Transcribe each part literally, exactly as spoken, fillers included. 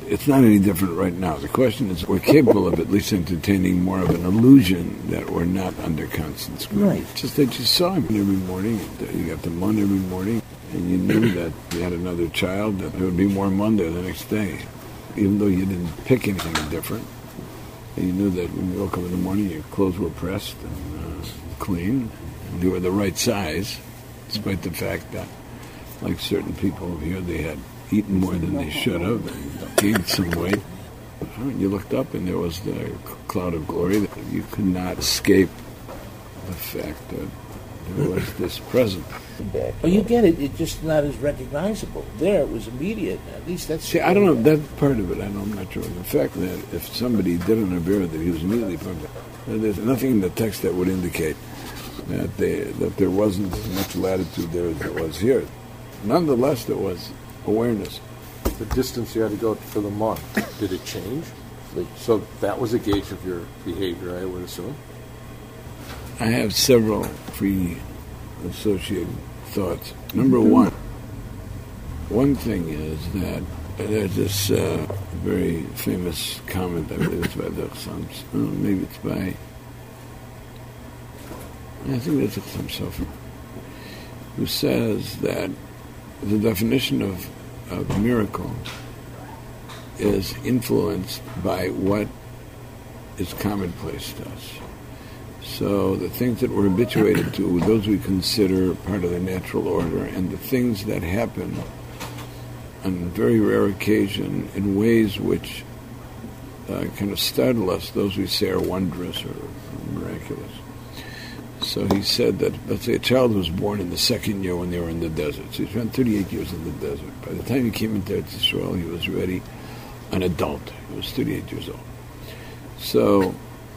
it's not any different right now. The question is, we're capable of at least entertaining more of an illusion that we're not under constant scrutiny. Right. Just that you saw him every morning, you got the mun every morning, and you knew that you had another child, that there would be more mun there the next day. Even though you didn't pick anything different, and you knew that when you woke up in the morning, your clothes were pressed and uh, clean, and they were the right size, despite the fact that, like certain people here, they had eaten more than they should have and gained some weight. You looked up and there was the cloud of glory. That you could not escape the fact that there was this present. Well, you get it. It's just not as recognizable. There, it was immediate. At least that's... See, I don't know. That part of it, I know, I'm not sure. The fact that if somebody did an Avera, that he was immediately perfect. There's nothing in the text that would indicate that, they, that there wasn't as much latitude there as there was here. Nonetheless, there was awareness. The distance you had to go for the month, did it change? Like, so that was a gauge of your behavior, I would assume? I have several pre-associated thoughts. Number one, one thing is that there's this uh, very famous comment, I believe it's by the Chassam, oh, maybe it's by, I think it's Chassam Sofer, who says that the definition of, of miracle is influenced by what is commonplace to us. So the things that we're habituated to, those we consider part of the natural order, and the things that happen on very rare occasion in ways which uh, kind of startle us, those we say are wondrous or miraculous. So he said that, let's say a child was born in the second year when they were in the desert. So he spent thirty-eight years in the desert. By the time he came into Eretz Yisrael, he was already an adult. He was thirty-eight years old. So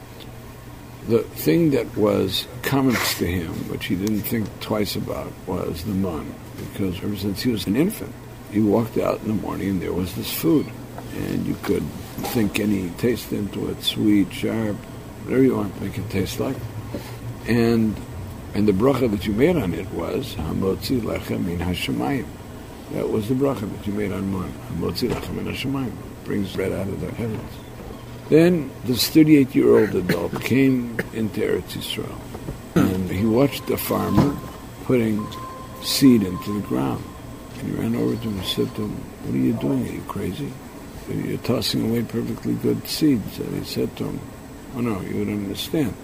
the thing that was common to him, which he didn't think twice about, was the man. Because ever since he was an infant, he walked out in the morning and there was this food. And you could think any taste into it, sweet, sharp, whatever you want, make it taste like. And and the bracha that you made on it was Hamotzi lechem min hashamayim. That was the bracha that you made on man. Hamotzi lechem min hashamayim. Brings bread out of the heavens. Then this thirty-eight-year-old adult came into Eretz Yisrael, and he watched the farmer putting seed into the ground. And he ran over to him and said to him, "What are you doing? Are you crazy? You're tossing away perfectly good seeds." And he said to him, "Oh no, you don't understand.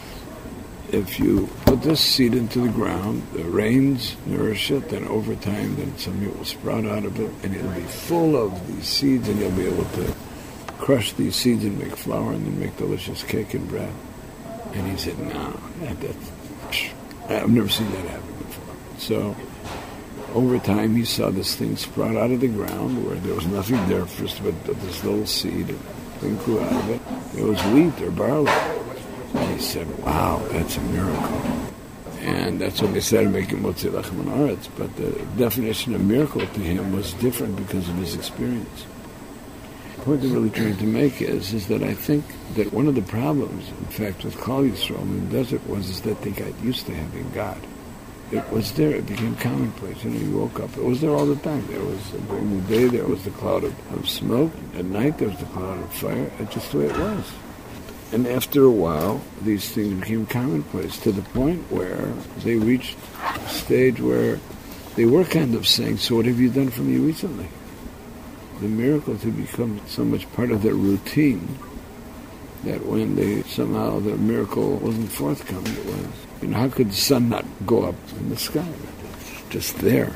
If you put this seed into the ground, the rains nourish it, then over time, then something will sprout out of it, and it'll be full of these seeds, and you'll be able to crush these seeds and make flour and then make delicious cake and bread." And he said, "No, that, that's, I've never seen that happen before." So over time, he saw this thing sprout out of the ground where there was nothing there first but this little seed, and thing grew out of it. It was wheat or barley. And he said, "Wow, that's a miracle." And that's when they started making Motzi Lechem and Aretz. But the definition of miracle to him was different because of his experience. The point I'm really trying to make is, is that I think that one of the problems, in fact, with Klal Yisrael in the desert was is that they got used to having God. It was there. It became commonplace. You know, you woke up. It was there all the time. There was, during the day, there was the cloud of, of smoke. At night, there was the cloud of fire. It's just the way it was. And after a while, these things became commonplace to the point where they reached a stage where they were kind of saying, "So what have you done for me recently?" The miracle had become so much part of their routine that when they somehow the miracle wasn't forthcoming, it was, you know, how could the sun not go up in the sky? It's just there.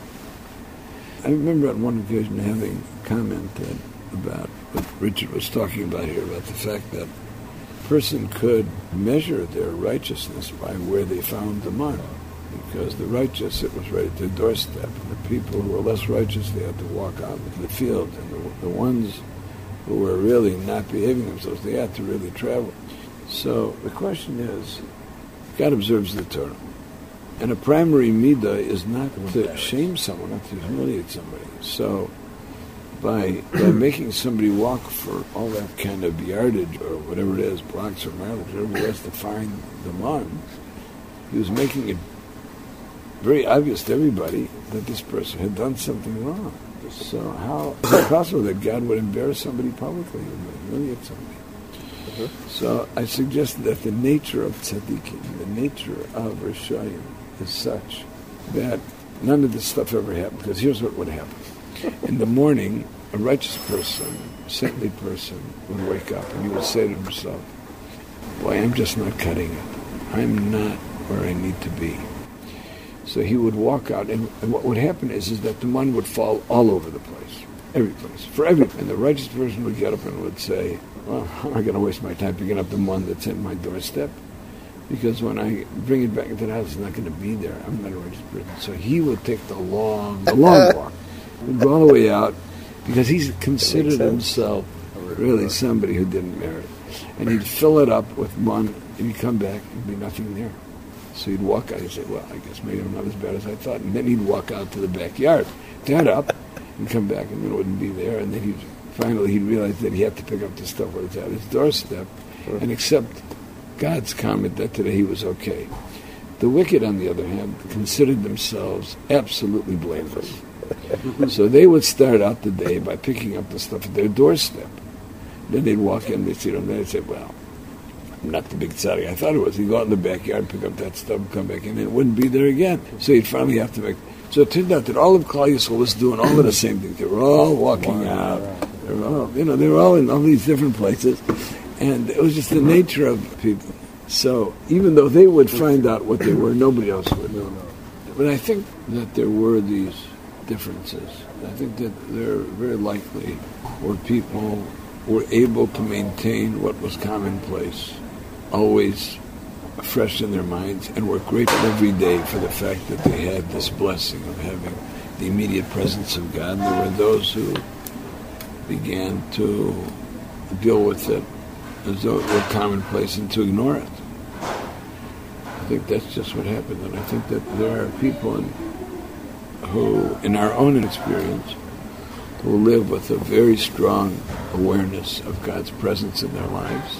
I remember on one occasion having commented about what Richard was talking about here, about the fact that person could measure their righteousness by where they found the man. Because the righteous, it was right at their doorstep. And the people who were less righteous, they had to walk out into the field. And the, the ones who were really not behaving themselves, they had to really travel. So the question is, God observes the Torah. And a primary midah is not to shame someone, not to humiliate somebody. So by, by making somebody walk for all that kind of yardage or whatever it is, blocks or mileage, whatever it is to find the man, he was making it very obvious to everybody that this person had done something wrong. So how is it possible that God would embarrass somebody publicly, would humiliate somebody? Mm-hmm. So I suggested that the nature of tzaddikim, the nature of Rishayim, is such that none of this stuff ever happened. Because here's what would happen. In the morning, a righteous person, a saintly person, would wake up and he would say to himself, boy, I'm just not cutting it. I'm not where I need to be. So he would walk out, and, and what would happen is, is that the money would fall all over the place, every place, for everything. And the righteous person would get up and would say, well, I'm not going to waste my time picking up the one that's at my doorstep, because when I bring it back into the house, it's not going to be there. I'm not a righteous person. So he would take the long, the long walk, and go all the way out, because he's considered himself really somebody who didn't merit. And he'd fill it up with one, and he'd come back, and there'd be nothing there. So he'd walk out, he'd say, well, I guess maybe I'm not as bad as I thought. And then he'd walk out to the backyard, that up, and come back, and it wouldn't be there. And then he'd finally he'd realize that he had to pick up the stuff when it's at his doorstep, sure. and accept God's comment that today he was okay. The wicked, on the other hand, considered themselves absolutely blameless. So they would start out the day by picking up the stuff at their doorstep. Then they'd walk in, they'd see them, then they'd say, well, I'm not the big tzaddik I thought it was. He'd go out in the backyard, pick up that stuff, come back in, and it wouldn't be there again. So he'd finally have to make... So it turned out that all of Klal Yisrael was doing all of the same thing. They were all walking wow. out. They were all, you know, they were all in all these different places. And it was just the nature of people. So even though they would find out what they were, nobody else would know. But I think that there were these differences. I think that there very likely were people who were able to maintain what was commonplace, always fresh in their minds, and were grateful every day for the fact that they had this blessing of having the immediate presence of God. And there were those who began to deal with it as though it were commonplace and to ignore it. I think that's just what happened, and I think that there are people in, who, in our own experience, who live with a very strong awareness of God's presence in their lives,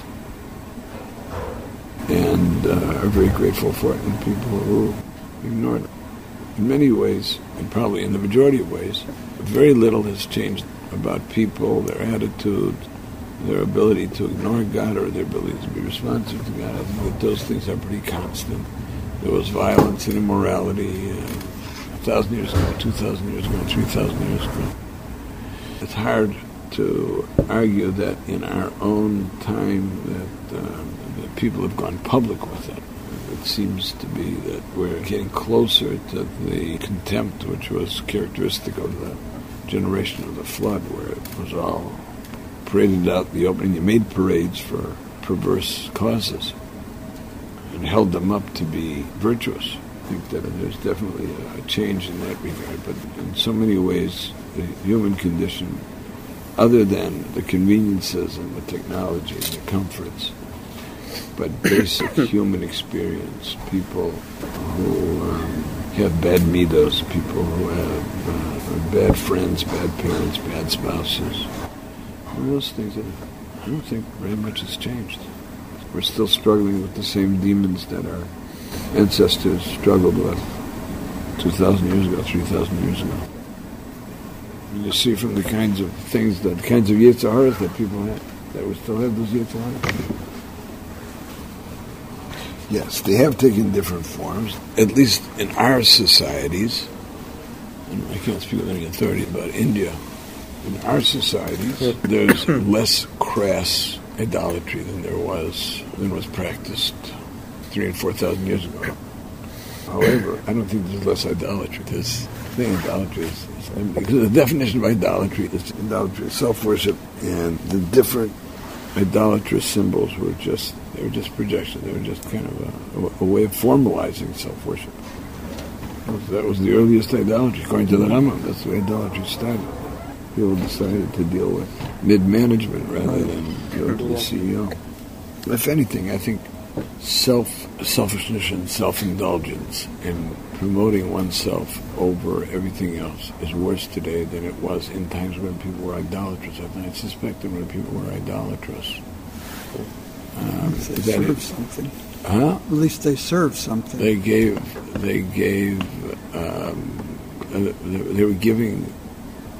and uh, are very grateful for it, and people who ignore it. In many ways, and probably in the majority of ways, very little has changed about people, their attitude, their ability to ignore God, or their ability to be responsive to God. I think that those things are pretty constant. There was violence and immorality uh, a thousand years ago, two thousand years ago, three thousand years ago. It's hard to argue that in our own time that, um, that people have gone public with it. It seems to be that we're getting closer to the contempt which was characteristic of the generation of the flood, where it was all paraded out in the open. You made parades for perverse causes and held them up to be virtuous. I think that there's definitely a change in that regard, but in so many ways, the human condition, other than the conveniences and the technology and the comforts, but basic human experience, people who um, have bad midos, people who have uh, bad friends, bad parents, bad spouses, all those things, that I don't think very much has changed. We're still struggling with the same demons that our ancestors struggled with two thousand years ago, three thousand years ago. And you see from the kinds of things, that the kinds of Yetzer Haras that people have, that we still have those Yetzer Haras. Yes, they have taken different forms, at least in our societies. And I can't speak with any authority about India. In our societies, there's less crass idolatry than there was, than was practiced three and four thousand years ago. However, I don't think there's less idolatry. There's I think idolatry is, is because the definition of idolatry is idolatry, self-worship, and the different idolatrous symbols were just they were just projections. They were just kind of a, a way of formalizing self-worship. That was the earliest idolatry, according to the Rambam. That's the way idolatry started. People decided to deal with mid-management rather than go to the C E O. If anything, I think self selfishness and self-indulgence and promoting oneself over everything else is worse today than it was in times when people were idolatrous. I suspect that when people were idolatrous, um, they that serve it, something. Huh? At least they serve something. They gave. They gave. Um, they, they were giving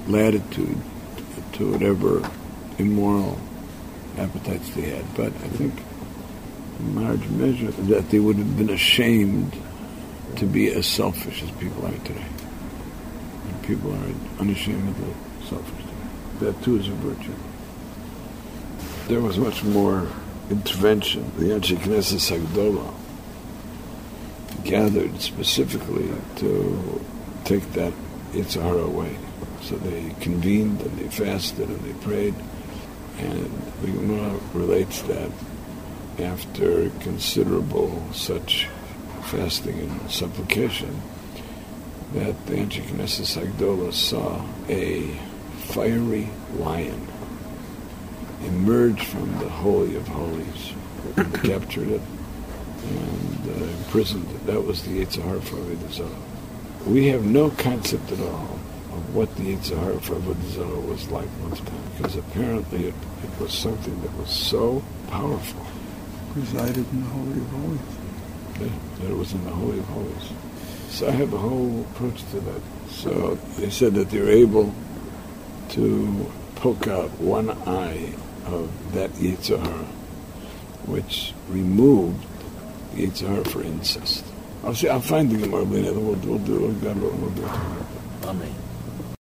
latitude to whatever immoral appetites they had. But I think in large measure that they would have been ashamed to be as selfish as people are today. And people are unashamedly selfish today. That too is a virtue. There was much more intervention. The Anshe Knesset Hagdolah gathered specifically to take that Yetzer Hara away. So they convened and they fasted and they prayed. And the Gemara relates that after considerable such fasting and supplication, that the Anshe Knesset Hagdolah saw a fiery lion emerge from the Holy of Holies, and captured it and uh, imprisoned it. That was the Yetzer Hara for Avodah Zarah. We have no concept at all of what the Yetzer Hara for Avodah Zarah was like once upon, because apparently it, it was something that was so powerful. Resided in the Holy of Holies. Yeah, that it was in the Holy of Holies. So I have a whole approach to that. So they said that they were able to poke out one eye of that Yetzer Hara, which removed the Yetzer Hara for incest. I'll see. I'll find the Gemara. We'll do. We'll do. We'll do. Amen.